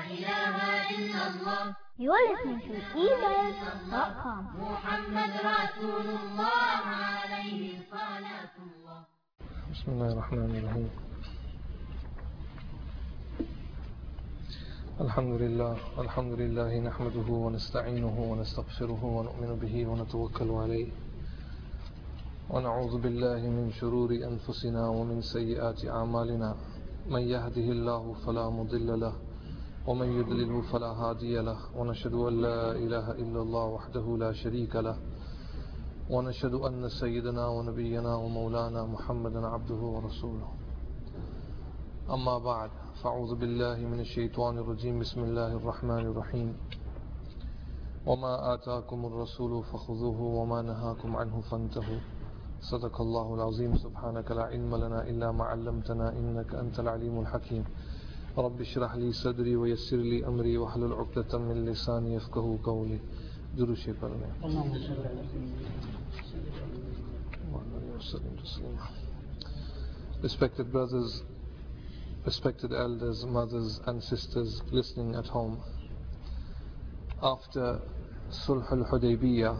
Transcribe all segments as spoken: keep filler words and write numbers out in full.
إله إلا الله. You are listening to e-mail dot com. محمد رسول الله عليه صلاة الله. بسم الله الرحمن الرحيم. الحمد لله الحمد لله نحمده ونستعينه ونستغفره ونؤمن به ونتوكل عليه ونعوذ بالله من شرور أنفسنا ومن سيئات أعمالنا. من يهده الله فلا مضل له ومن يضلله فلا هادي له، ونشهد أن لا إله إلا الله وحده لا شريك له، ونشهد أن سيدنا ونبينا ومولانا محمدا عبده ورسوله. أما بعد، فأعوذ بالله من الشيطان الرجيم. بسم الله الرحمن الرحيم. وما آتاكم الرسول فخذوه وما نهاكم عنه فانتهوا. صدق الله العظيم. سبحانك لا علم لنا إلا ما علمتنا إنك أنت العليم الحكيم. رب اشرح لي صدري ويسر لي أمري واحلل عقدة من لساني يفقهوا قولي. درود شریف پڑھیں. Respected brothers, respected elders, mothers and sisters listening at home, after Sulh al-Hudaybiyah,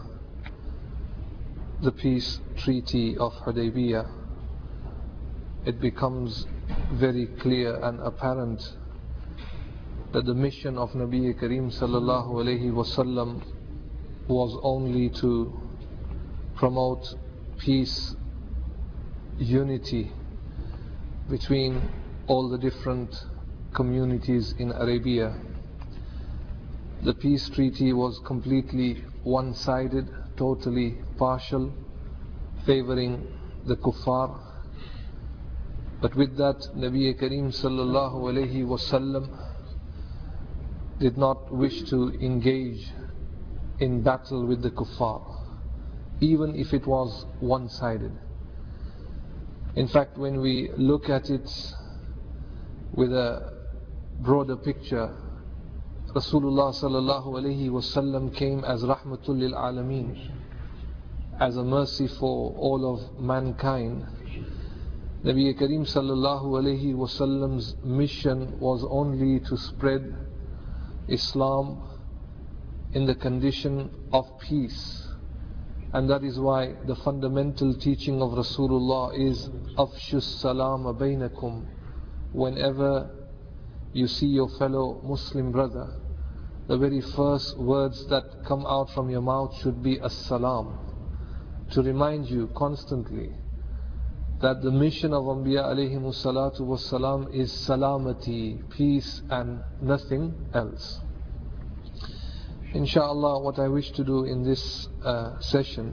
the peace treaty of Hudaybiyah, it becomes very clear and apparent that the mission of Nabi Kareem sallallahu alayhi wasallam was only to promote peace, unity between all the different communities in Arabia. The peace treaty was completely one-sided, totally partial, favoring the kuffar. But with that, Nabi Kareem sallallahu alayhi wasallam did not wish to engage in battle with the kuffar, even if it was one-sided. In fact, when we look at it with a broader picture, Rasulullah sallallahu alayhi wasallam came as rahmatul lil alameen, as a mercy for all of mankind. Nabi Kareem sallallahu alayhi wasallam's mission was only to spread Islam in the condition of peace. And that is why the fundamental teaching of Rasulullah is Afshus salama bainakum. Whenever you see your fellow Muslim brother, the very first words that come out from your mouth should be As-salam, to remind you constantly that the mission of Anbiya alayhimus salatu was salam is salamati, peace and nothing else. Inshallah, what I wish to do in this uh, session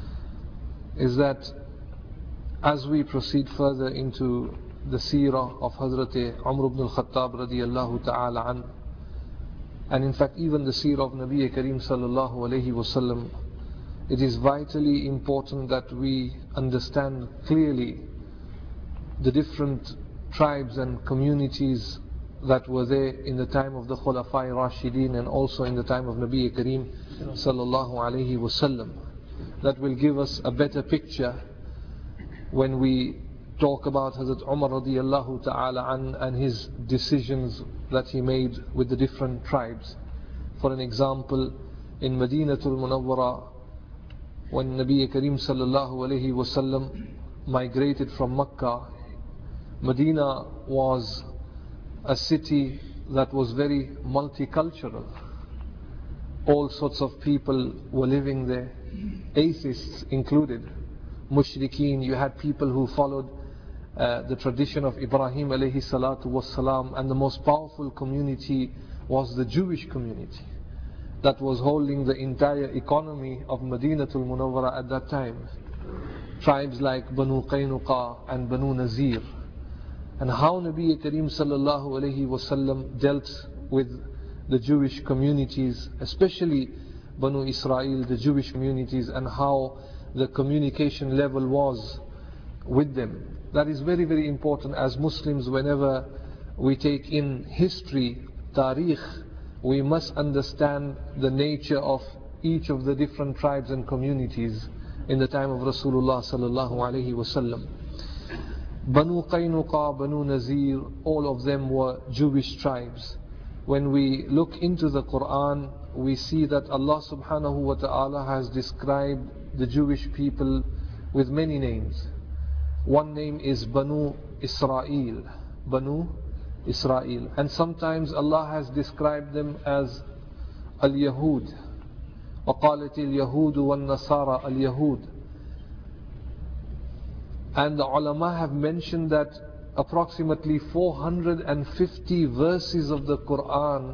is that as we proceed further into the seerah of Hazrat Umar ibn al-Khattab radiyallahu ta'ala an, and in fact even the seerah of Nabi Kareem sallallahu alayhi wasallam, it is vitally important that we understand clearly the different tribes and communities that were there in the time of the Khulafai Rashidin and also in the time of Nabi Kareem sallallahu alayhi wasallam. That will give us a better picture when we talk about Hazrat Umar radiyallahu ta'ala an and his decisions that he made with the different tribes. For an example, in Madinatul Munawwara, when Nabi Kareem sallallahu alayhi wasallam migrated from Makkah, Medina was a city that was very multicultural. All sorts of people were living there, atheists included, mushrikeen. You had people who followed uh, the tradition of Ibrahim alayhi salatu wassalam, and the most powerful community was the Jewish community that was holding the entire economy of Madinatul Munawwara at that time. Tribes like Banu Qaynuqa and Banu Nazir. And how Nabi Kareem sallallahu alayhi wasallam dealt with the Jewish communities, especially Banu Israel, the Jewish communities, and how the communication level was with them. That is very, very important. As Muslims, whenever we take in history, tarikh, we must understand the nature of each of the different tribes and communities in the time of Rasulullah sallallahu alayhi wasallam. Banu Qaynuqa, Banu Nazir, all of them were Jewish tribes. when we look into the Quran, we see that Allah subhanahu wa ta'ala has described the Jewish people with many names. One name is Banu Israel, Banu Israel. And sometimes Allah has described them as Al-Yahud. وَقَالَتِ الْيَهُودُ وَالنَّصَارَى الْيَهُودُ. And the ulama have mentioned that approximately four hundred fifty verses of the Quran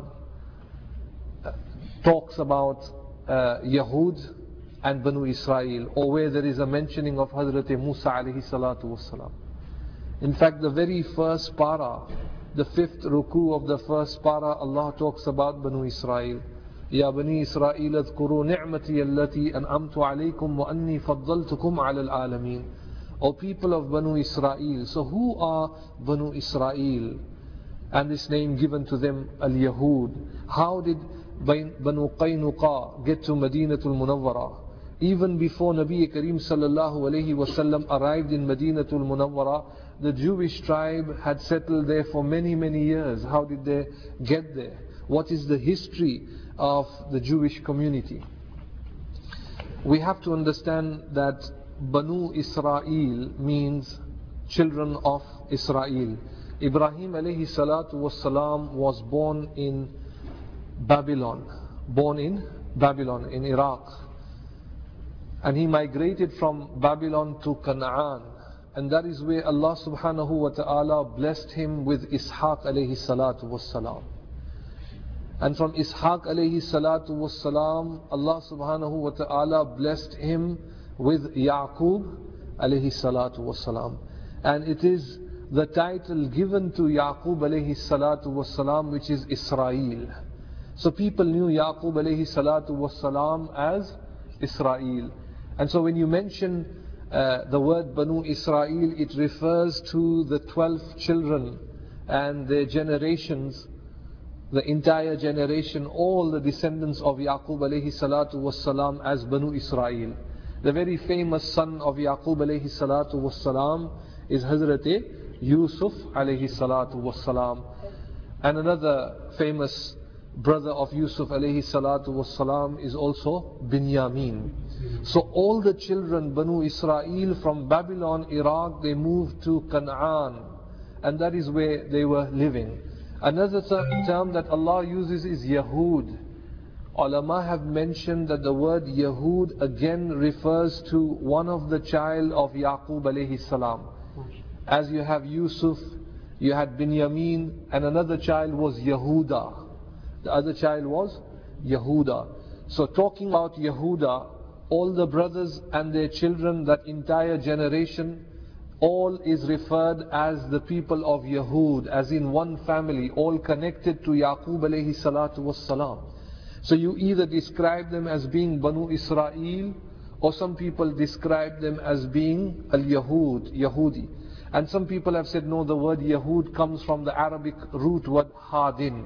talks about uh, Yahud and Banu Israel, or where there is a mentioning of Hazrat Musa alayhi salatu wassalam. In fact, the very first para, the fifth ruku of the first para, Allah talks about Banu Israel. Ya Bani Israel adhkuru ni'mati allati an'amtu alaykum wa anni faddaltukum ala al-alamin. O people of Banu Israel. So who are Banu Israel? And this name given to them, Al-Yahud. How did Banu Qaynuqa get to Madinatul Munawwara? Even before Nabi Kareem sallallahu alayhi wasallam arrived in Madinatul Munawwara, the Jewish tribe had settled there for many, many years. How did they get there? What is the history of the Jewish community? We have to understand that Banu Israel means children of Israel. Ibrahim alayhi salatu wassalam was born in Babylon, born in Babylon, in Iraq. And he migrated from Babylon to Canaan. And that is where Allah subhanahu wa ta'ala blessed him with Ishaq alayhi salatu wassalam. And from Ishaq alayhi salatu wassalam, Allah subhanahu wa ta'ala blessed him with Yaqub alayhi salatu wassalam. And it is the title given to Yaqub alayhi salatu wassalam, which is Israel. So people knew Yaqub alayhi salatu wassalam as Israel. And so when you mention uh, the word Banu Israel, it refers to the twelve children and their generations, the entire generation, all the descendants of Yaqub alayhi salatu wassalam as Banu Israel. The very famous son of Yaqub alayhi salatu wassalam is Hazrat Yusuf alayhi salatu wassalam. And another famous brother of Yusuf alayhi salatu wassalam is also Binyamin. So all the children, Banu Israel, from Babylon, Iraq, they moved to Canaan. And that is where they were living. Another term that Allah uses is Yahud. Ulama have mentioned that the word Yahud again refers to one of the child of Yaqub alayhi salam. As you have Yusuf, you had Binyamin, and another child was Yehuda. The other child was Yehuda. So talking about Yehuda, all the brothers and their children, that entire generation, all is referred as the people of Yahud, as in one family, all connected to Yaqub alayhi salatu wassalam. So you either describe them as being Banu Israel, or some people describe them as being Al-Yahud, Yahudi. And some people have said, no, the word Yahud comes from the Arabic root word Hadin.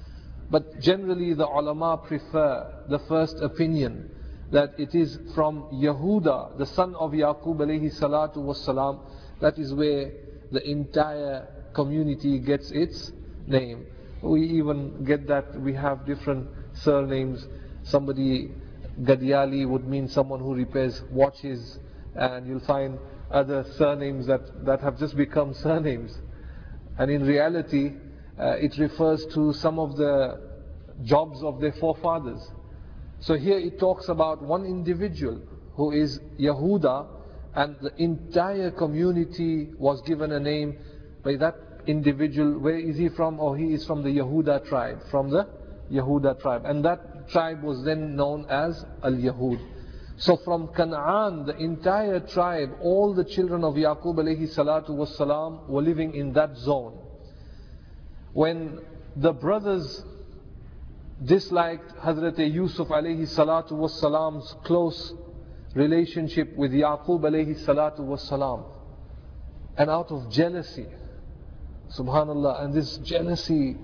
But generally the ulama prefer the first opinion, that it is from Yehuda, the son of Yaqub alayhi salatu wassalam. That is where the entire community gets its name. We even get that we have different surnames. Somebody, Gadiali would mean someone who repairs watches, and you'll find other surnames that, that have just become surnames. And in reality, uh, it refers to some of the jobs of their forefathers. So here it talks about one individual who is Yehuda, and the entire community was given a name by that individual. Where is he from? Oh, he is from the Yehuda tribe, from the Yehuda tribe. And that tribe was then known as Al-Yahud. So from Canaan, the entire tribe, all the children of Yaqub alayhi salatu wassalam were living in that zone. When the brothers disliked Hazrat Yusuf alayhi salatu wassalam's close relationship with Yaqub alayhi salatu wassalam, and out of jealousy, subhanallah, and this jealousy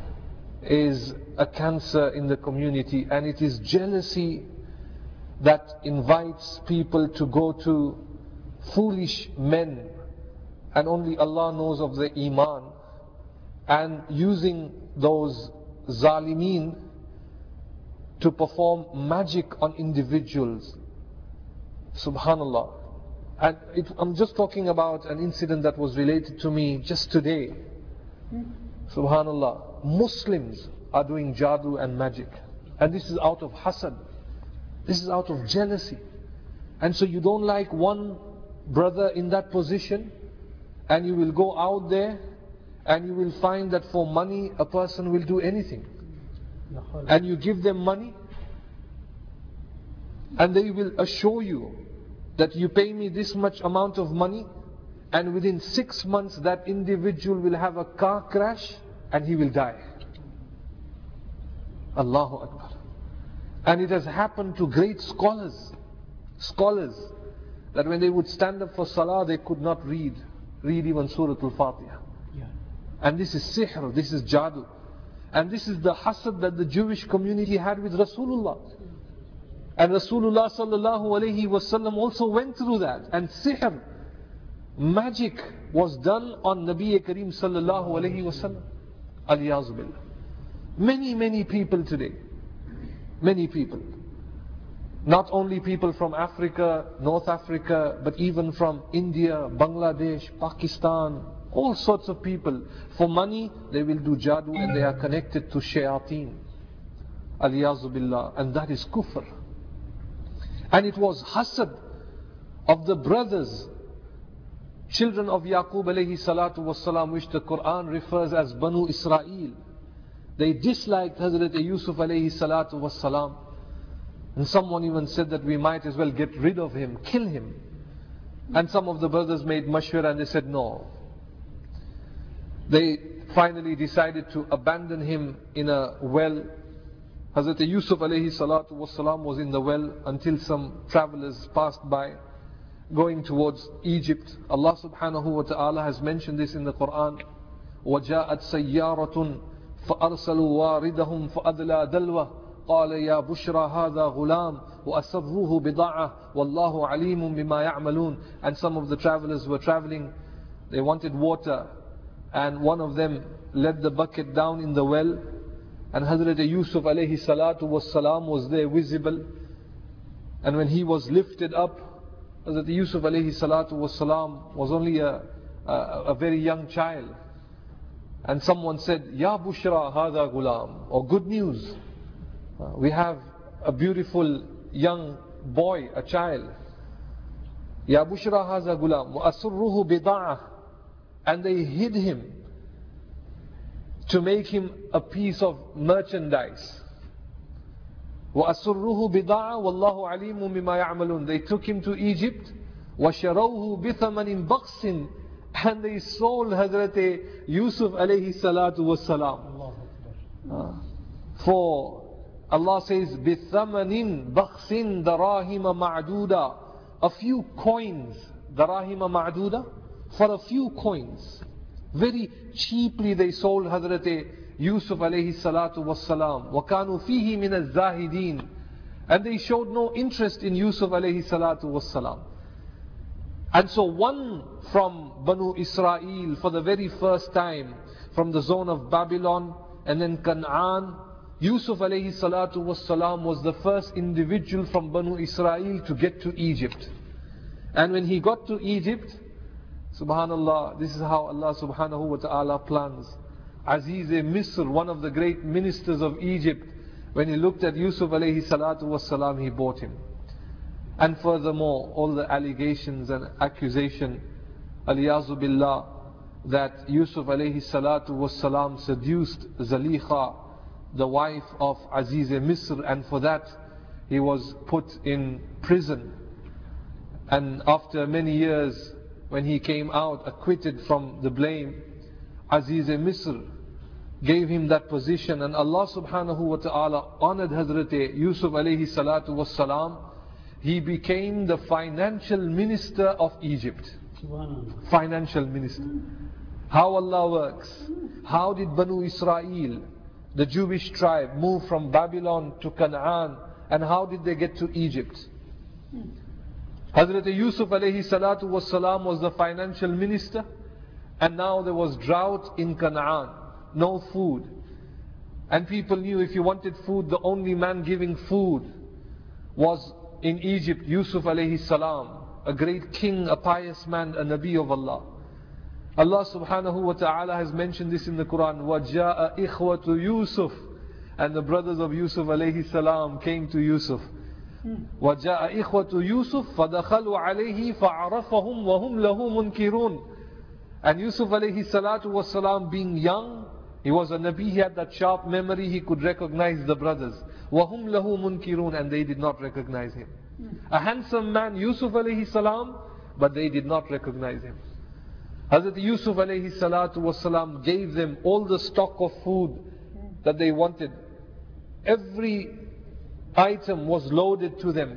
is a cancer in the community, and it is jealousy that invites people to go to foolish men, and only Allah knows of the iman, and using those Zalimeen to perform magic on individuals. Subhanallah. And it, I'm just talking about an incident that was related to me just today. Subhanallah. Muslims are doing jadoo and magic. And this is out of hasad. This is out of jealousy. And so you don't like one brother in that position, and you will go out there and you will find that for money a person will do anything. And you give them money and they will assure you that you pay me this much amount of money, and within six months that individual will have a car crash and he will die. Allahu Akbar. And it has happened to great scholars, scholars, that when they would stand up for salah, they could not read, read even Surah Al-Fatiha. Yeah. And this is sihr, this is jadoo. And this is the hasad that the Jewish community had with Rasulullah. And Rasulullah sallallahu alayhi wasallam also went through that. And sihr, magic, was done on Nabi Kareem sallallahu alayhi wasallam. Aliyazu billah. Many, many people today, many people, not only people from Africa, North Africa, but even from India, Bangladesh, Pakistan, all sorts of people. For money, they will do jadoo and they are connected to shayateen. Aliyazu billah. And that is kufr. And it was hasad of the brothers, children of Yaqub alayhi salatu wassalam, which the Quran refers as Banu Israel. They disliked Hazrat Yusuf alayhi salatu wassalam. And someone even said that we might as well get rid of him, kill him. And some of the brothers made mashwara and they said no. They finally decided to abandon him in a well. Hazrat Yusuf alayhi salatu wassalam was in the well until some travelers passed by going towards Egypt. Allah subhanahu wa ta'ala has mentioned this in the Quran. وَجَاءَتْ سَيَّارَةٌ فَأَرْسَلُوا وَارِدَهُمْ فَأَدْلَى دَلْوَهُ قال يا بشرى هذا غلام وأسروه بضاعة والله عليم بما يعملون. And some of the travelers were traveling, they wanted water, and one of them let the bucket down in the well, and Hazrat Yusuf alayhi salatu wassalam was there visible. And when he was lifted up, Hazrat Yusuf alayhi salatu wassalam was only a, a, a very young child. And someone said, Ya Bushra Hada Gulam, or good news, uh, we have a beautiful young boy, a child. Ya Bushra Hada Gulam, wa asurruhu bida'ah, and they hid him to make him a piece of merchandise. وَأَسُرُّهُ بِضَاعًا وَاللَّهُ عَلِيمٌ بِمَا يَعْمَلُونَ. They took him to Egypt. وَشَرَوْهُ بِثَمَنٍ بَخْسٍ. And they sold Hazrat Yusuf alayhi salatu wassalam. Uh, for Allah says, بِثَمَنٍ بَخْسٍ دَرَاهِمَ مَعْدُودًا. A few coins, دَرَاهِمَ مَعْدُودًا, for a few coins. Very cheaply they sold Hazrat Yusuf alayhi salatu wassalam. وَكَانُوا فِيهِ مِنَ الزَّاهِدِينَ. And they showed no interest in Yusuf alayhi salatu wassalam. And so one from Banu Israel for the very first time, from the zone of Babylon and then Canaan, Yusuf alayhi salatu wassalam was the first individual from Banu Israel to get to Egypt. And when he got to Egypt, subhanallah, this is how Allah subhanahu wa ta'ala plans. Aziz Misr, one of the great ministers of Egypt, when he looked at Yusuf alayhi salatu wassalam, he bought him. And furthermore, all the allegations and accusation, aliyazu billah, that Yusuf alayhi salatu wassalam seduced Zalikha, the wife of Aziz Misr, and for that he was put in prison. And after many years, when he came out acquitted from the blame, Aziz Misr gave him that position, and Allah subhanahu wa ta'ala honored Hazrat Yusuf alayhi salatu wassalam. He became the financial minister of Egypt. Financial minister. How Allah works. How did Banu Israel, the Jewish tribe, move from Babylon to Canaan, and how did they get to Egypt? Hazrat Yusuf alayhi salatu wassalam was the financial minister, and now there was drought in Canaan, no food. And people knew if you wanted food, the only man giving food was in Egypt, Yusuf alayhi salam, a great king, a pious man, a Nabi of Allah. Allah subhanahu wa ta'ala has mentioned this in the Quran, وَجَاءَ إِخْوَةُ يُوسُف, and the brothers of Yusuf alayhi salam came to Yusuf. وَجَاءَ إِخْوَةُ يُوسُف فَدَخَلُوا عَلَيْهِ فَعَرَفَهُمْ وَهُمْ لَهُ مُنْكِرُونَ. And Yusuf alayhi salatu was salam, being young, he was a Nabi, he had that sharp memory, he could recognize the brothers. وَهُمْ لَهُ مُنْكِرُونَ, and they did not recognize him. A handsome man, Yusuf alayhi salam, but they did not recognize him. Hazrat Yusuf alayhi salatu was salam gave them all the stock of food that they wanted. Every item was loaded to them.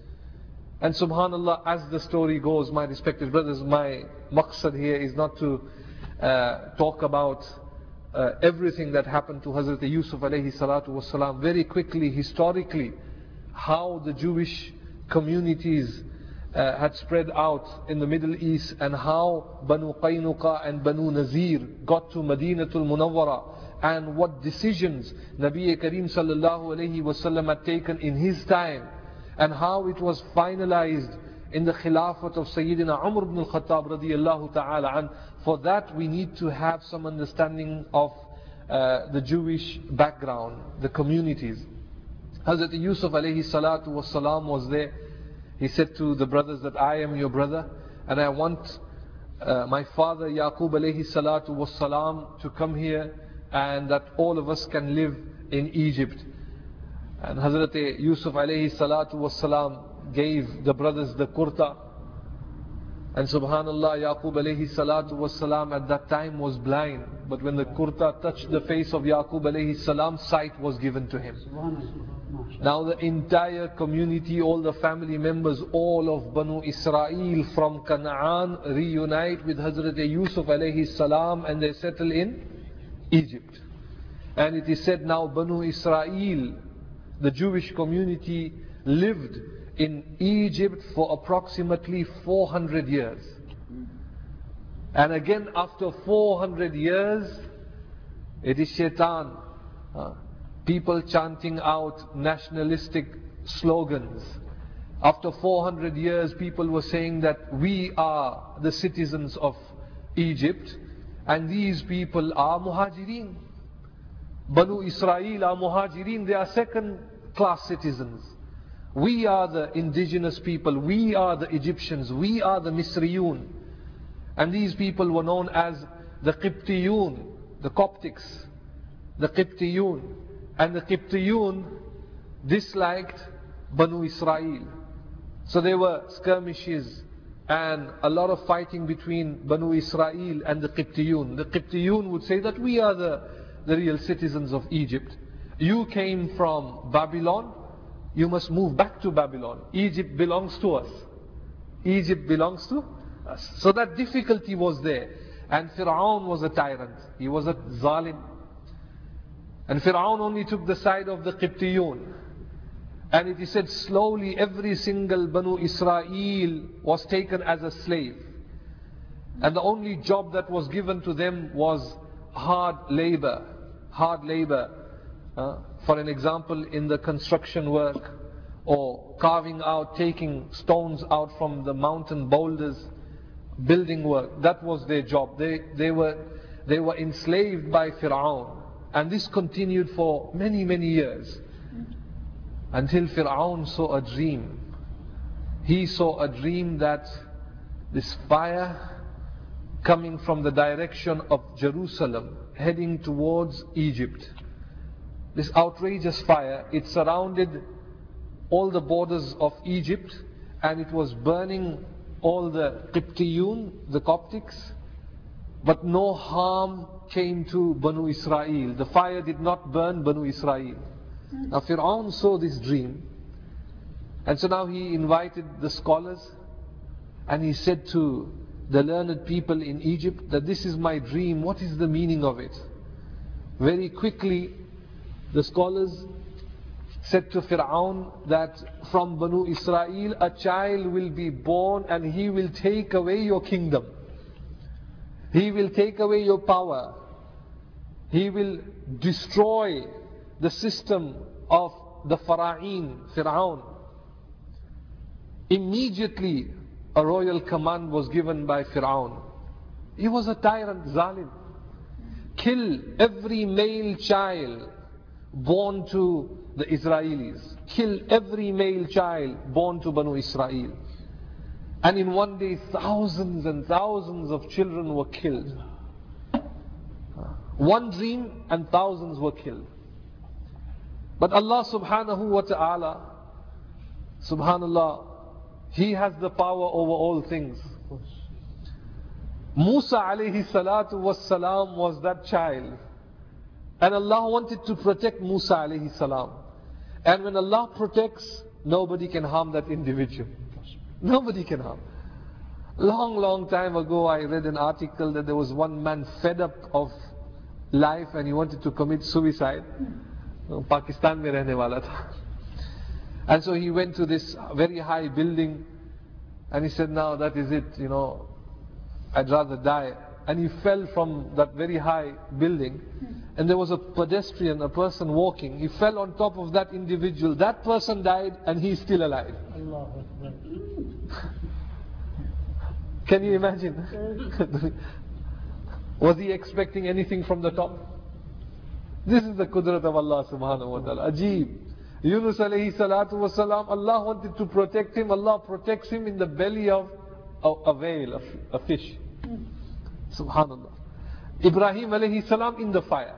And subhanallah, as the story goes, my respected brothers, my maqsad here is not to uh, talk about uh, everything that happened to Hazrat Yusuf alayhi salatu was salam. Very quickly, historically, how the Jewish communities uh, had spread out in the Middle East, and how Banu Qaynuqa and Banu Nazir got to Madinatul Munawwara, and what decisions Nabi Kareem sallallahu alayhi wasallam had taken in his time, and how it was finalized in the Khilafat of Sayyidina Umar ibn al-Khattab radiyallahu ta'ala. And for that we need to have some understanding of uh, the Jewish background, the communities. Hazrat Yusuf alayhi salatu was salam was there. He said to the brothers that I am your brother, and I want uh, my father Yaqub alayhi salatu was salam to come here, and that all of us can live in Egypt. And Hazrat Yusuf alayhi salatu was salam gave the brothers the kurta. And subhanallah, Yaqub alayhi salatu was salam at that time was blind. But when the kurta touched the face of Yaqub alayhi salam, sight was given to him. Now the entire community, all the family members, all of Banu Israel from Canaan reunite with Hazrat Yusuf alayhi salam, and they settle in Egypt. And it is said now Banu Israel, the Jewish community, lived in Egypt for approximately four hundred years. And again after four hundred years, it is shaitan, uh, people chanting out nationalistic slogans. After four hundred years, people were saying that we are the citizens of Egypt, and these people are muhajirin. Banu Israel are muhajirin, they are second class citizens. We are the indigenous people, we are the Egyptians, we are the Misriyun. And these people were known as the Qibtiyun, the Coptics, the Qibtiyun. And the Qibtiyun disliked Banu Israel. So there were skirmishes and a lot of fighting between Banu Israel and the Qibtiyun. The Qibtiyun would say that we are the, the real citizens of Egypt. You came from Babylon, you must move back to Babylon. Egypt belongs to us. Egypt belongs to us. So that difficulty was there. And Fir'aun was a tyrant. He was a zalim. And Fir'aun only took the side of the Qibtiyun. And it is said slowly every single Banu Israel was taken as a slave. And the only job that was given to them was hard labor. Hard labor. Uh, for an example, in the construction work, or carving out, taking stones out from the mountain boulders, building work. That was their job. They, they, were, they were enslaved by Fir'aun. And this continued for many, many years. Until Fir'aun saw a dream. He saw a dream that this fire coming from the direction of Jerusalem, heading towards Egypt. This outrageous fire, it surrounded all the borders of Egypt, and it was burning all the Qibtiyun, the Coptics, but no harm came to Banu Israel. The fire did not burn Banu Israel. Now Fir'aun saw this dream, and so now he invited the scholars, and he said to the learned people in Egypt that this is my dream, what is the meaning of it? Very quickly the scholars said to Fir'aun that from Banu Israel a child will be born and he will take away your kingdom. He will take away your power. He will destroy the system of the Fara'een, Fir'aun, immediately a royal command was given by Fir'aun. He was a tyrant, Zalim. Kill every male child born to the Israelis. Kill every male child born to Banu Israel. And in one day, thousands and thousands of children were killed. One dream and thousands were killed. But Allah subhanahu wa ta'ala, subhanallah, He has the power over all things. Musa alayhi salatu was salam was that child. And Allah wanted to protect Musa alayhi salam. And when Allah protects, nobody can harm that individual. Nobody can harm. Long, long time ago, I read an article that there was one man fed up of life and he wanted to commit suicide. Pakistan mein rehne wala tha. And so he went to this very high building and he said, now that is it, you know, I'd rather die. And he fell from that very high building and there was a pedestrian, a person walking. He fell on top of that individual. That person died and he's still alive. Can you imagine? Was he expecting anything from the top? This is the qudrat of Allah subhanahu wa ta'ala. Ajib. Yunus alayhi salatu wasalam, Allah wanted to protect him. Allah protects him in the belly of a, a whale, a, a fish. Subhanallah. Ibrahim alayhi salam in the fire.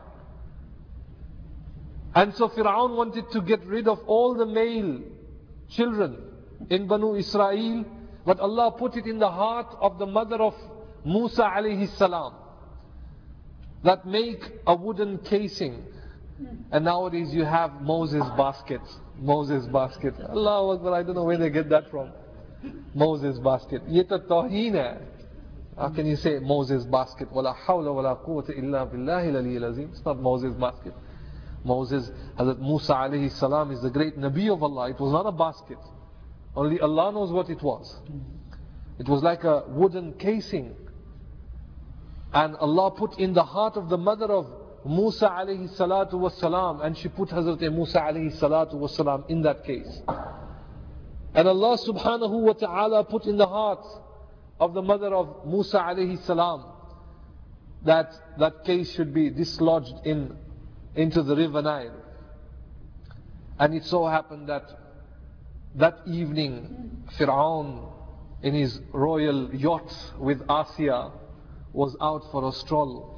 And so Fir'aun wanted to get rid of all the male children in Banu Israel, but Allah put it in the heart of the mother of Musa alayhi salam that make a wooden casing. And nowadays you have Moses baskets. Moses basket. Allahu Akbar, I don't know where they get that from. Moses basket. Ye to tawheen hai. How can you say Moses basket? Wala hawla wala quwwata illa billahi al-aliyyil azim. It's not Moses basket. Moses, Hazrat Musa alayhi salam is the great Nabi of Allah. It was not a basket. Only Allah knows what it was. It was like a wooden casing. And Allah put in the heart of the mother of Musa alayhi salatu was salam, and she put Hazrat Musa alayhi salatu was salam in that case. And Allah subhanahu wa ta'ala put in the heart of the mother of Musa alayhi salam that that case should be dislodged in into the river Nile. And it so happened that that evening Fir'aun in his royal yacht with Asiya was out for a stroll.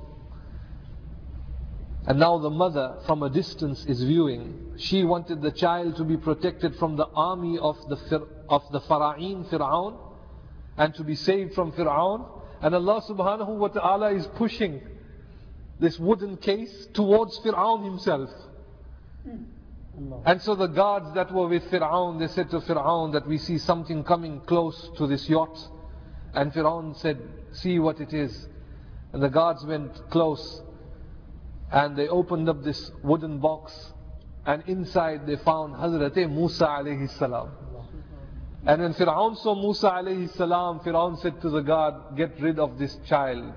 And now the mother from a distance is viewing. She wanted the child to be protected from the army of the Fir- of the Fara'een, Fir'aun, and to be saved from Fir'aun. And Allah subhanahu wa ta'ala is pushing this wooden case towards Fir'aun himself. And so the guards that were with Fir'aun, they said to Fir'aun that we see something coming close to this yacht. And Fir'aun said, see what it is. And the guards went close and they opened up this wooden box, and inside they found Hazrat Musa alayhi salam. And when Fir'aun saw Musa alayhi salam, Fir'aun said to the guard, get rid of this child.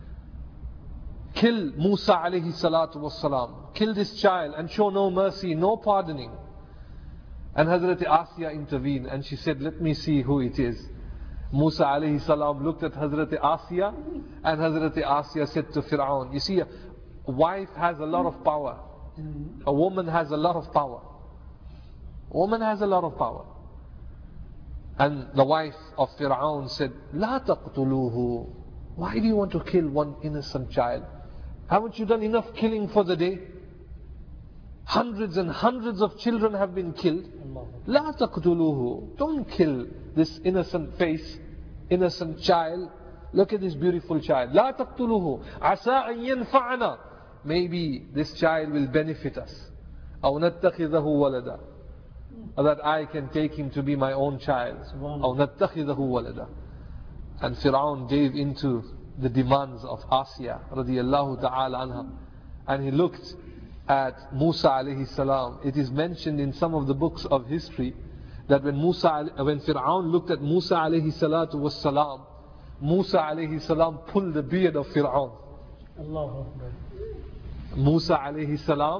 Kill Musa alayhi salatu wassalam. Kill this child and show no mercy, no pardoning. And Hazrat Asiya intervened and she said, let me see who it is. Musa alayhi salam looked at Hazrat Asiya, and Hazrat Asiya said to Fir'aun, you see, a wife has a lot of power. A woman has a lot of power. A woman has a lot of power. And the wife of Fir'aun said, La taqtuluhu. Why do you want to kill one innocent child? Haven't you done enough killing for the day? Hundreds and hundreds of children have been killed. La taqtuluhu. Don't kill this innocent face, innocent child. Look at this beautiful child. La taqtuluhu. Asa an yanfa'ana. Maybe this child will benefit us. أو نتخذه ولدا. Or that I can take him to be my own child. أو نتخذه ولدا. And Fir'aun gave into the demands of Asiya radiyallahu ta'ala anha. And he looked at Musa alayhi salam. It is mentioned in some of the books of history that when Musa, when Fir'aun looked at Musa alayhi salatu was salam, Musa alayhi salam pulled the beard of Fir'aun. Musa alayhi salam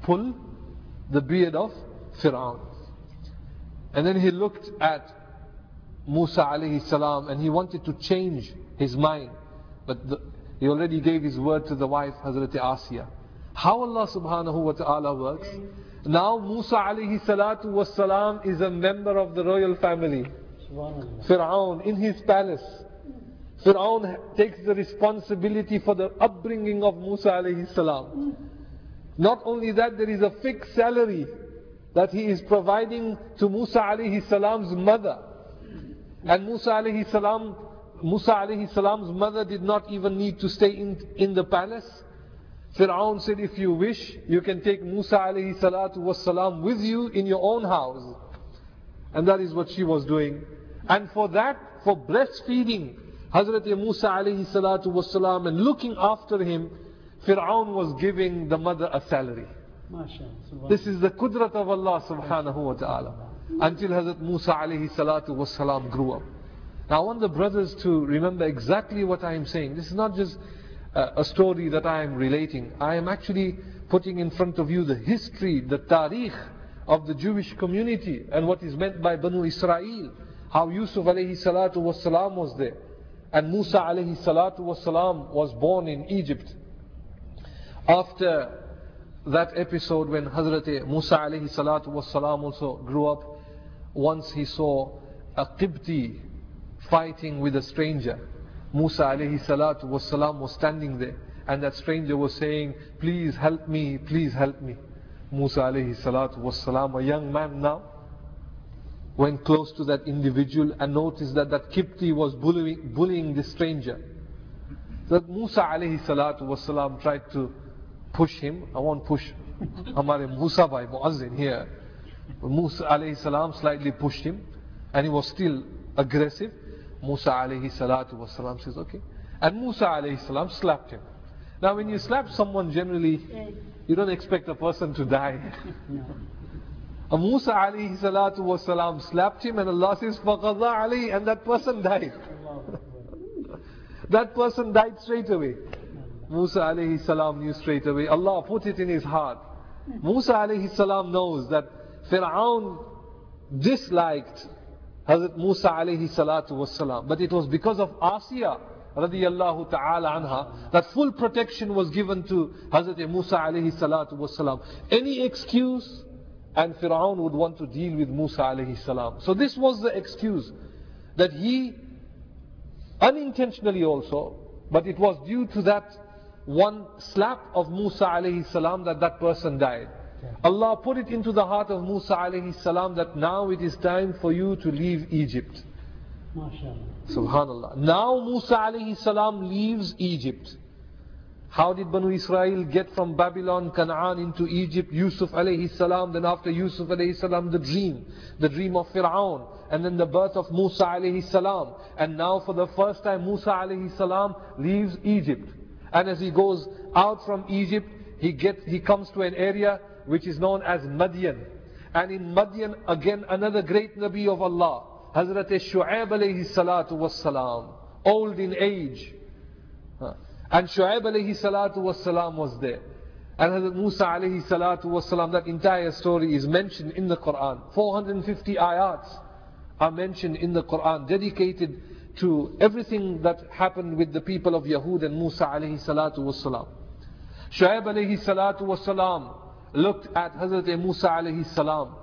pull the beard of Fir'aun. And then he looked at Musa alayhi salam and he wanted to change his mind. But the, he already gave his word to the wife, Hazrat Asiya. How Allah subhanahu wa ta'ala works? Now Musa alayhi salatu was salam is a member of the royal family. Fir'aun in his palace. Fir'aun takes the responsibility for the upbringing of Musa alayhi salam. Not only that, there is a fixed salary that he is providing to Musa alayhi salam's mother. And Musa alayhi salam, Musa alayhi salam's mother did not even need to stay in, in the palace. Fir'aun said, if you wish, you can take Musa alayhi salatu was salam with you in your own house. And that is what she was doing. And for that, for breastfeeding Hazrat Musa alayhi salatu was salam and looking after him, Fir'aun was giving the mother a salary. This is the qudrat of Allah subhanahu wa ta'ala. Until Hazrat Musa alayhi salatu was salam grew up. Now I want the brothers to remember exactly what I am saying. This is not just uh, a story that I am relating. I am actually putting in front of you the history, the tarikh of the Jewish community and what is meant by Banu Israel. How Yusuf alayhi salatu was salam was there. And Musa alayhi salatu was salam was born in Egypt. After that episode when Hazrat Musa alayhi salatu was salam also grew up, once he saw a Qibti fighting with a stranger. Musa alayhi salatu was salam was standing there and that stranger was saying, please help me, please help me. Musa alayhi salatu was salam, a young man now, went close to that individual and noticed that that Qibti was bullying, bullying the stranger. That Musa alayhi salatu was salam tried to push him. I won't push Hamare Musa bhai Muazzin here. Musa alayhi salam slightly pushed him and he was still aggressive. Musa alayhi salatu was salam says, okay. And Musa alayhi salam slapped him. Now when you slap someone, generally you don't expect a person to die. And Musa alayhi salatu was salam slapped him and Allah says, فَقَضَى عَلَيْهِ, and that person died. That person died straight away. Musa alayhi salam knew straight away. Allah put it in his heart. Musa alayhi salam knows that Fir'aun disliked Hazrat Musa alayhi salatu was salam. But it was because of Asiya radiyallahu ta'ala anha that full protection was given to Hazrat Musa alayhi salatu was salam. Any excuse and Fir'aun would want to deal with Musa alayhi salam. So this was the excuse that he unintentionally also, but it was due to that one slap of Musa alayhi salam that that person died. Allah put it into the heart of Musa alayhi salam that now it is time for you to leave Egypt. Subhanallah. Now Musa alayhi salam leaves Egypt. How did Banu Israel get from Babylon, Canaan into Egypt? Yusuf alayhi salam, then after Yusuf alayhi salam the dream, the dream of Fir'aun, and then the birth of Musa alayhi salam. And now for the first time Musa alayhi salam leaves Egypt. And as he goes out from Egypt, he gets, he comes to an area which is known as Madian. And in Madian, again another great Nabi of Allah, Hazrat Shu'aib alayhi salatu was salam, old in age. And Shu'aib alayhi salatu was salam was there. And Hazrat Musa alayhi salatu was salam, that entire story is mentioned in the Quran. four hundred fifty ayats are mentioned in the Quran, dedicated to everything that happened with the people of Yahud and Musa alayhi salatu was salam. Shu'aib alayhi salatu was salam looked at Hazrat Musa alayhi salam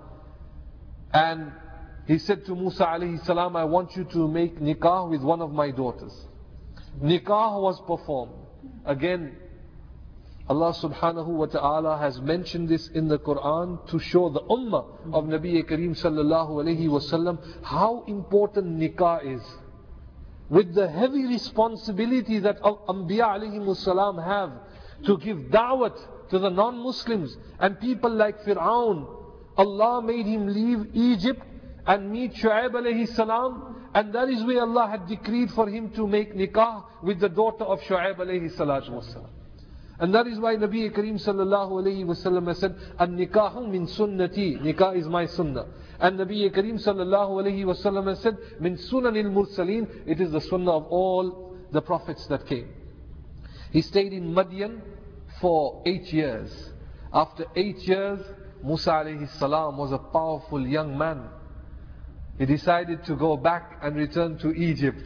and he said to Musa alayhi salam, I want you to make nikah with one of my daughters. Nikah was performed. Again, Allah subhanahu wa ta'ala has mentioned this in the Quran to show the ummah of Nabi Kareem sallallahu alayhi wasallam how important nikah is. With the heavy responsibility that Anbiya alayhi salam have to give da'wat to the non-Muslims and people like Fir'aun, Allah made him leave Egypt and meet Shu'aib alayhi salam, and that is where Allah had decreed for him to make nikah with the daughter of Shu'aib alayhi salatu wasalam. And that is why Nabi Kareem sallallahu alayhi wasallam has said, An-nikahu min sunnati, nikah is my sunnah. And Nabi Kareem sallallahu alayhi wasallam has said, Min sunanil mursaleen, it is the sunnah of all the prophets that came. He stayed in Madian for eight years. After eight years, Musa alayhi salam was a powerful young man. He decided to go back and return to Egypt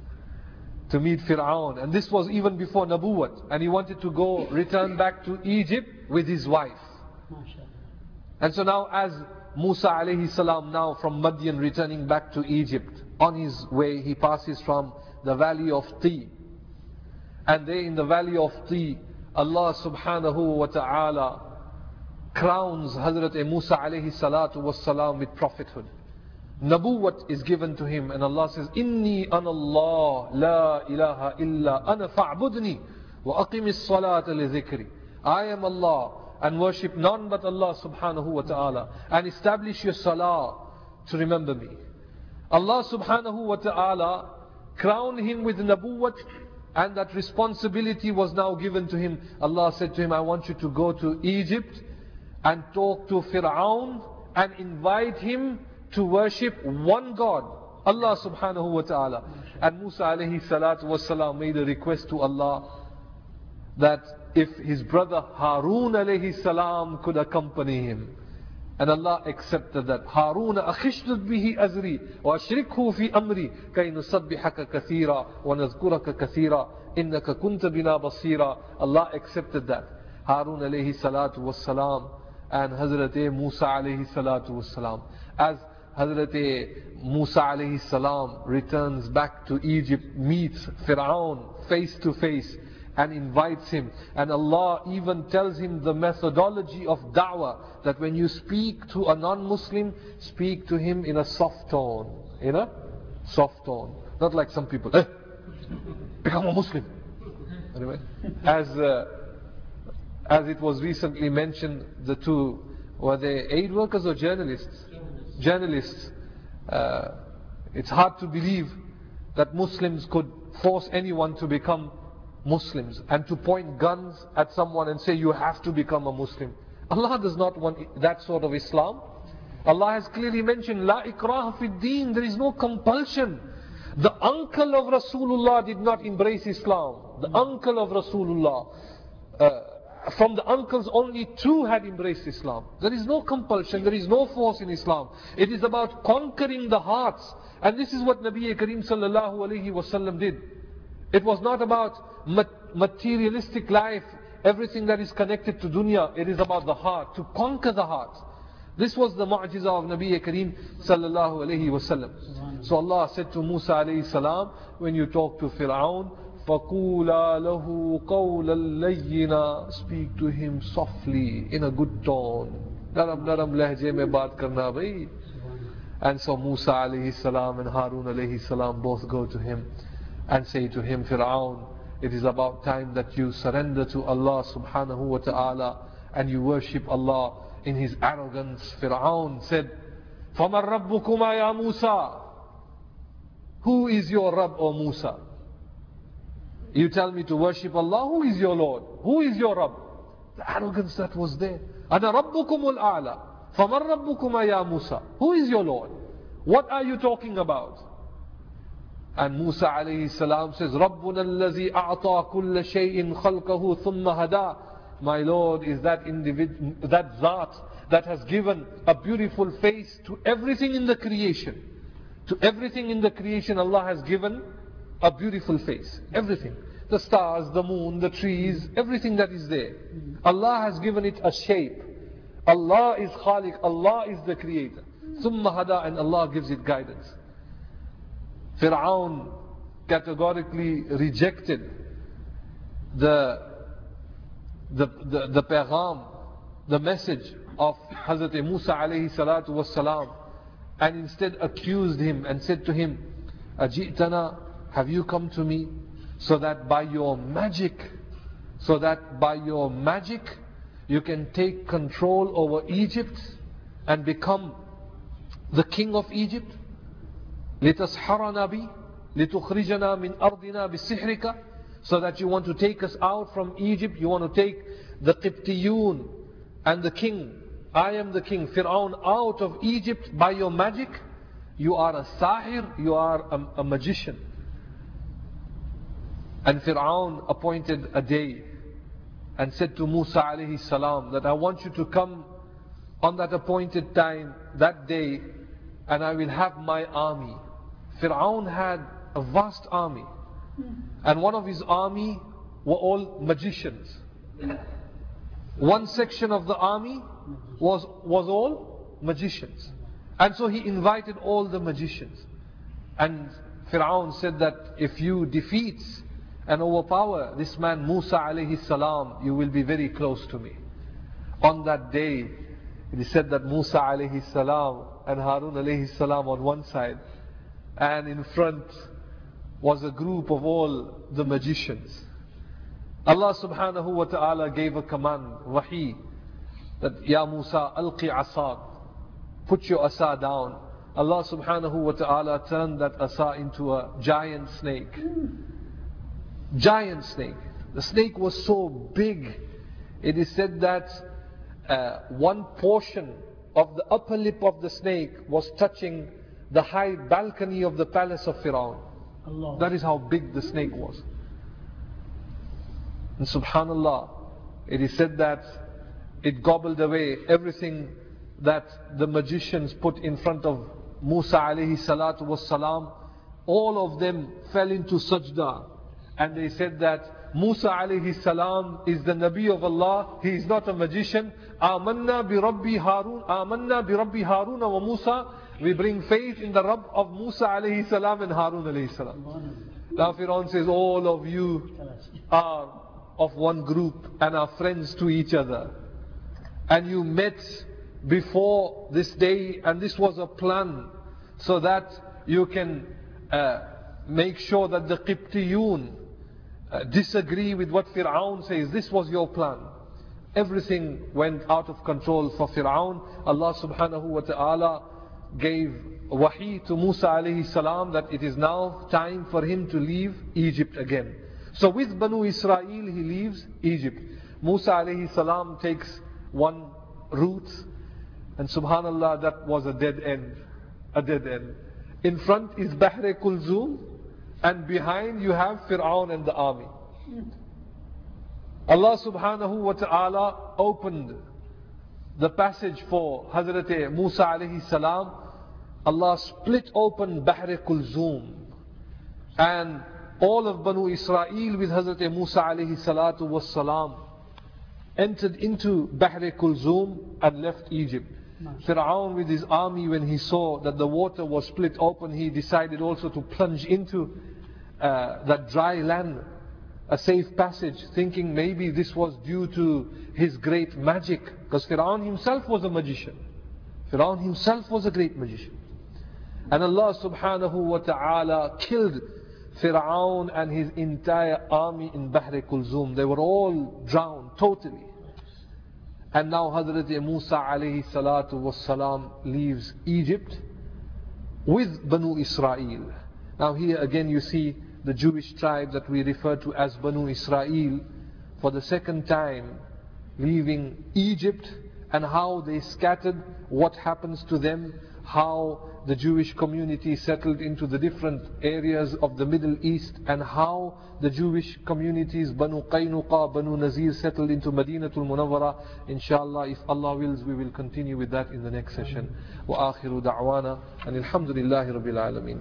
to meet Fir'aun. And this was even before Nabuwat. And he wanted to go return back to Egypt with his wife. And so now as Musa alayhi salam now from Madian returning back to Egypt, on his way he passes from the valley of Ti. And there in the valley of Ti, Allah subhanahu wa ta'ala crowns Hazrat Musa alayhi salatu was salam with prophethood. Nabuwat is given to him, and Allah says, Inni ana Allah, la ilaha illa ana fa'budni, wa aqimis salata li dhikri. I am Allah, and worship none but Allah subhanahu wa ta'ala, and establish your salah to remember me. Allah subhanahu wa ta'ala crowned him with Nabuwat, and that responsibility was now given to him. Allah said to him, I want you to go to Egypt and talk to Fir'aun and invite him to worship one God, Allah subhanahu wa ta'ala. And Musa alayhi salatu wasalam made a request to Allah that if his brother Harun alayhi salam could accompany him. And Allah accepted that. Harun akhishdud bihi azri wa ashrikhu fi amri kay nusabbihaka kathira wa nazkuraka kathira innaka kunta bina basira. Allah accepted that. Harun alayhi salatu wassalam and Hazrat Musa alayhi salatu wassalam. As Hazrat Musa alayhi salam returns back to Egypt, meets Fir'aun face to face and invites him. And Allah even tells him the methodology of da'wah, that when you speak to a non-Muslim, speak to him in a soft tone. In a soft tone. Not like some people, eh, become a Muslim. Anyway, as, uh, as it was recently mentioned, the two, were they aid workers or journalists? Journalists. Uh, it's hard to believe that Muslims could force anyone to become Muslims and to point guns at someone and say you have to become a Muslim. Allah does not want that sort of Islam. Allah has clearly mentioned La ikraha fi deen, there is no compulsion. The uncle of Rasulullah did not embrace Islam. The uncle of Rasulullah, uh, from the uncles only two had embraced Islam. There is no compulsion, there is no force in Islam. It is about conquering the hearts. And this is what Nabi Kareem sallallahu alayhi wasallam did. It was not about materialistic life, everything that is connected to dunya. It is about the heart, to conquer the heart. This was the mu'jiza of Nabi Kareem sallallahu alayhi wasallam. So Allah said to Musa alayhi salam, when you talk to Fir'aun, فَقُولَا لَهُ قَوْلًا لَيِّنًا, speak to him softly, in a good tone. Naram naram lahje mein baat karna bhai. And so Musa alayhi salam and Harun alayhi salam both go to him and say to him, Fir'aun, it is about time that you surrender to Allah subhanahu wa ta'ala and you worship Allah. In his arrogance, Fir'aun said, فَمَنْ رَبُّكُمَا يَا Musa? Who is your Rabb, O Musa? You tell me to worship Allah, who is your Lord? Who is your Rabb? The arrogance that was there. أَنَا رَبُّكُمُ الْأَعْلَى فَمَنْ رَبُّكُمَا يَا Musa? Who is your Lord? What are you talking about? And Musa alayhi salam says, رَبُّنَا الَّذِي أَعْطَى كُلَّ شَيْءٍ خَلْقَهُ ثُمَّ هَدَى. My Lord is that individual, that Zat that has given a beautiful face to everything in the creation. To everything in the creation Allah has given a beautiful face. Everything. The stars, the moon, the trees, everything that is there. Allah has given it a shape. Allah is Khaliq, Allah is the creator. Thumma hada, and Allah gives it guidance. Fir'aun categorically rejected the the the, the pagham, the message of Hazrat Musa alayhi salatu was salam, and instead accused him and said to him, Ajitana, have you come to me so that by your magic, so that by your magic you can take control over Egypt and become the king of Egypt? لِتَسْحَرَنَا بِي لِتُخْرِجَنَا مِنْ أَرْضِنَا بِسِحْرِكَ. So that you want to take us out from Egypt, you want to take the Qibtiyun and the king, I am the king, Fir'aun, out of Egypt by your magic. You are a sahir, you are a, a magician. And Fir'aun appointed a day and said to Musa alayhi salam that I want you to come on that appointed time, that day, and I will have my army. Fir'aun had a vast army, and one of his army were all magicians. One section of the army was, was all magicians. And so he invited all the magicians. And Fir'aun said that if you defeat and overpower this man Musa alayhi salam, you will be very close to me. On that day, it is said that Musa alayhi salam and Harun alayhi salam on one side, and in front was a group of all the magicians. Allah subhanahu wa ta'ala gave a command, wahi, that Ya Musa, alqi asad, put your asa down. Allah subhanahu wa ta'ala turned that asa into a giant snake. Giant snake. The snake was so big, it is said that uh, one portion of the upper lip of the snake was touching the high balcony of the palace of Fir'aun. Allah. That is how big the snake was. And subhanallah, it is said that it gobbled away everything that the magicians put in front of Musa alayhi salatu was salam. All of them fell into sajda, and they said that Musa alayhi salam is the Nabi of Allah, he is not a magician. Amanna bi Rabbi Harun, Amanna bi Rabbi Harun wa Musa. We bring faith in the Rabb of Musa alayhi salam and Harun alayhi salam. Now Fir'aun says, all of you are of one group and are friends to each other. And you met before this day, and this was a plan so that you can uh, make sure that the Qibtiyun uh, disagree with what Fir'aun says. This was your plan. Everything went out of control for Fir'aun. Allah subhanahu wa ta'ala gave wahi to Musa alayhi salam that it is now time for him to leave Egypt again. So with Banu Israel he leaves Egypt. Musa alayhi salam takes one route, and subhanallah, that was a dead end. A dead end. In front is Bahre Kulzum, and behind you have Fir'aun and the army. Allah subhanahu wa ta'ala opened the passage for Hazrat Musa alayhi salam. Allah split open Bahre Kulzum, and all of Banu Israel with Hazrat Musa alayhi salatu was salam entered into Bahre Kulzum and left Egypt. Fir'aun with his army, when he saw that the water was split open, he decided also to plunge into uh, that dry land, a safe passage, thinking maybe this was due to his great magic, because Fir'aun himself was a magician. Fir'aun himself was a great magician. And Allah subhanahu wa ta'ala killed Fir'aun and his entire army in Bahre Kulzum. They were all drowned totally. And now Hazrat Musa alayhi salatu was salam leaves Egypt with Banu Israel. Now here again you see the Jewish tribe that we refer to as Banu Israel for the second time leaving Egypt, and how they scattered, what happens to them, how the Jewish community settled into the different areas of the Middle East, and how the Jewish communities, Banu Qaynuqa, Banu Nazir, settled into Madinatul Munawwara. Inshallah, if Allah wills, we will continue with that in the next session. Wa akhiru da'wana and alhamdulillahi rabbil alameen.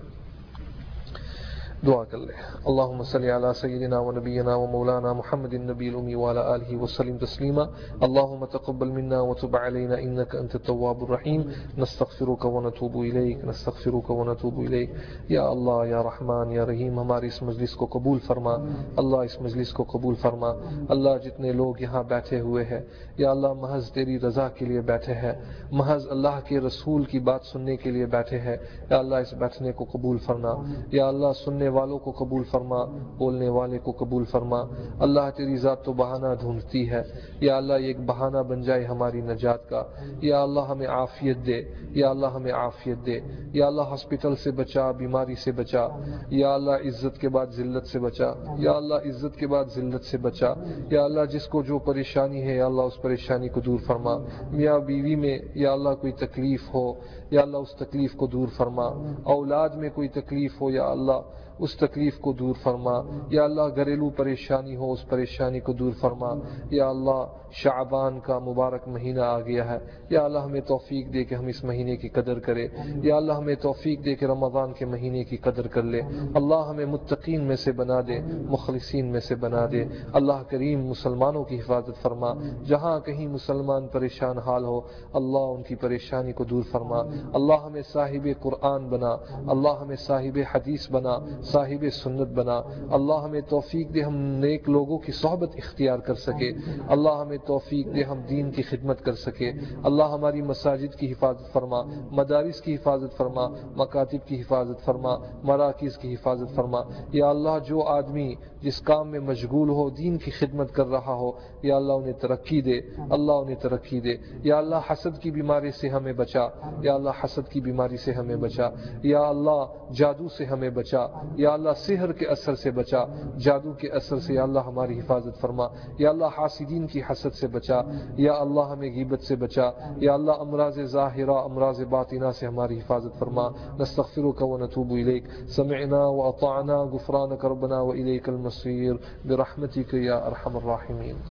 دعا کر لے اللہم صلی علی سیدنا و نبینا و مولانا محمد النبی الامی وعلی آلہ وسلم تسلیما اللہم تقبل منا وتب علینا انک انت التواب الرحیم نستغفرک و نتوب الیک نستغفرک و نتوب الیک یا اللہ یا رحمان یا رحیم ہماری اس مجلس کو قبول فرما اللہ اس مجلس کو قبول فرما اللہ جتنے لوگ یہاں بیٹھے ہوئے ہیں یا اللہ محض تیری رضا کے لیے بیٹھے ہیں محض اللہ کے رسول کی بات سننے کے لیے بیٹھے ہیں یا اللہ اس بیٹھنے کو قبول فرما یا اللہ سننے والوں کو قبول فرما بولنے والے کو قبول فرما اللہ تیری ذات تو بہانہ ڈھونڈتی ہے یا اللہ یہ ایک بہانہ بن جائے ہماری نجات کا یا اللہ ہمیں عافیت دے یا اللہ ہمیں عافیت دے یا اللہ ہاسپٹل سے بچا بیماری سے بچا یا اللہ عزت کے بعد ذلت سے بچا یا اللہ عزت کے بعد ذلت سے بچا یا اللہ جس کو جو پریشانی ہے یا اللہ اس پریشانی کو دور فرما میاں بیوی میں یا اللہ کوئی تکلیف ہو یا اللہ اس تکلیف کو دور فرما اولاد میں کوئی تکلیف ہو یا اللہ اس تکلیف کو دور فرما. یا اللہ گھریلو پریشانی ہو اس پریشانی کو دور فرما. یا اللہ شعبان کا مبارک مہینہ آ گیا ہے، یا اللہ ہمیں توفیق دے کہ ہم اس مہینے کی قدر کرے. یا اللہ ہمیں توفیق دے کہ رمضان کے مہینے کی قدر کر لے. اللہ ہمیں متقین میں سے بنا دے، مخلصین میں سے بنا دے. اللہ کریم مسلمانوں کی حفاظت فرما. جہاں کہیں مسلمان پریشان حال ہو اللہ ان کی پریشانی کو دور فرما. اللہ ہمیں صاحب قرآن بنا، اللہ ہمیں صاحب حدیث بنا، صاحب سنت بنا. اللہ ہمیں توفیق دے ہم نیک لوگوں کی صحبت اختیار کر سکے. اللہ ہمیں توفیق دے ہم دین کی خدمت کر سکے. اللہ ہماری مساجد کی حفاظت فرما، مدارس کی حفاظت فرما، مکاتب کی حفاظت فرما، مراکز کی حفاظت فرما. یا اللہ جو آدمی جس کام میں مشغول ہو دین کی خدمت کر رہا ہو یا اللہ انہیں ترقی دے، اللہ انہیں ترقی دے. یا اللہ حسد کی بیماری سے ہمیں بچا، یا اللہ حسد کی بیماری سے ہمیں بچا. یا اللہ جادو سے ہمیں بچا، یا اللہ سحر کے اثر سے بچا، جادو کے اثر سے یا اللہ ہماری حفاظت فرما. یا اللہ حاسدین کی حسد سے بچا. یا اللہ ہمیں غیبت سے بچا. یا اللہ امراض ظاہرہ امراض باطنہ سے ہماری حفاظت فرما. نستغفرک ونتوب الیک. سمعنا واطعنا غفرانک ربنا والیک المصیر برحمتک یا ارحم الراحمین.